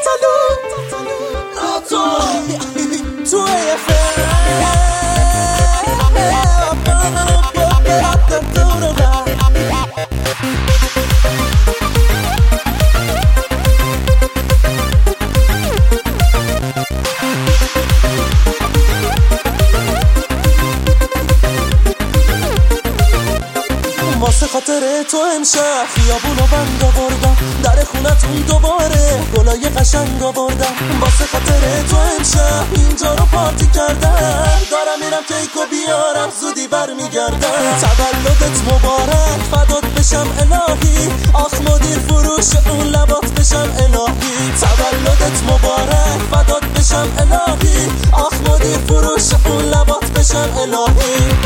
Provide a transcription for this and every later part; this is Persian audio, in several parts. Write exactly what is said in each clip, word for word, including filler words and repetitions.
واسه خاطر تو امشب خیابونو بند آوردم، در خونتون دوباره گلای قشنگ آوردم. واسه خاطر تو امشب اینجا رو پارتی کردم، دارم میرم کیکو بیارم زودی برمیگردم. تولدت مبارک فدات بشم الهی، آخ مدیر فروش اون لبات بشم الهی. تولدت مبارک فدات بشم الهی، آخ مدیر فروش اون لبات بشم الهی.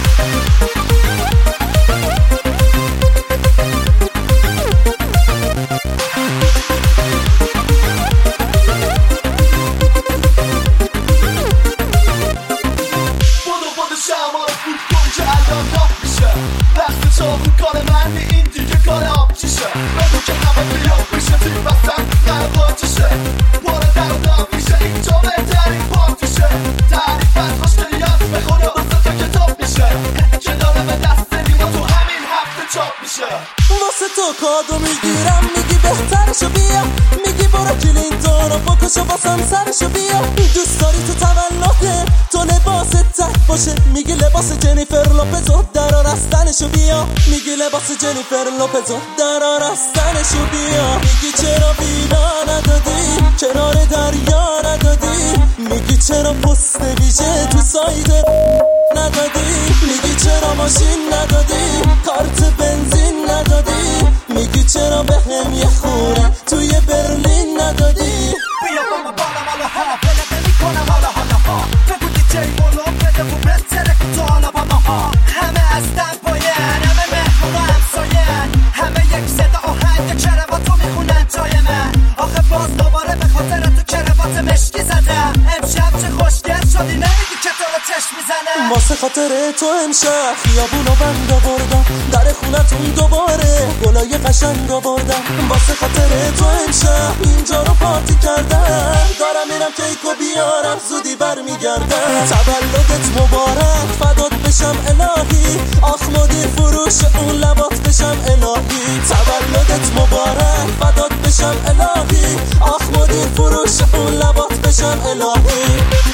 چاقو کار من این دیگه کار آبچیشه، بگو که همه بیاد میشه توی بستن قرقاتیشه، باره در و دام میشه اینجا بهترین پارتیشه. تعریف از خوشگلیات به خدا بسته تا کتاب میشه، که داره به دست نیما تو همین هفته چاپ میشه. واسه تو کادو میگیرم میگی بهترشو بیا، میگی برو کلینتون رو بکش و واسم سرشو بیا. دوست داری تو تولده تو لباس تک باشه، میگی لباس جنیفر لوپزو در آرستنشو بیا، میگی لباس جنیفر لوپزو در آرستنشو بیا. میگی چرا ویلا ندادی کنار دریا ندادی، میگی چرا پست ویژه تو سایت ندادی، میگی چرا ماشین ندادی کارت بنزین ندادی، میگی چرا به هم یه خوری توی برلین ندادی. بیا با ما بالا مالا ها بلد نمی کنم حالا حالا ها، بگو دی جی مولو بده و بهتره که تو حالا با ما ها. همه از دنباین همه مهمون و همساین، همه یک صدا آهنگ کرواتو میخونن جای من. آخه باز دوباره به خاطر تو کروات مشکی زدم، امشب چه خوشگل شدی نمیگی که تو رو چشم میزنم. واسه خاطر تو امشب خیابونو بند آوردم، در خونتون دوباره گلای قشنگ آوردم. واسه خاطر تو امشب اینجا رو پارتی کردم، دارم میرم کیکو بیارم زودی برمیگردم. تولدت مبارک فدات بشم الهی، آخ مدیر فروش اون لبات بشم الهی. تولدت مبارک فدات بشم الهی، آخ مدیر فروش اون لبات بشم الهی.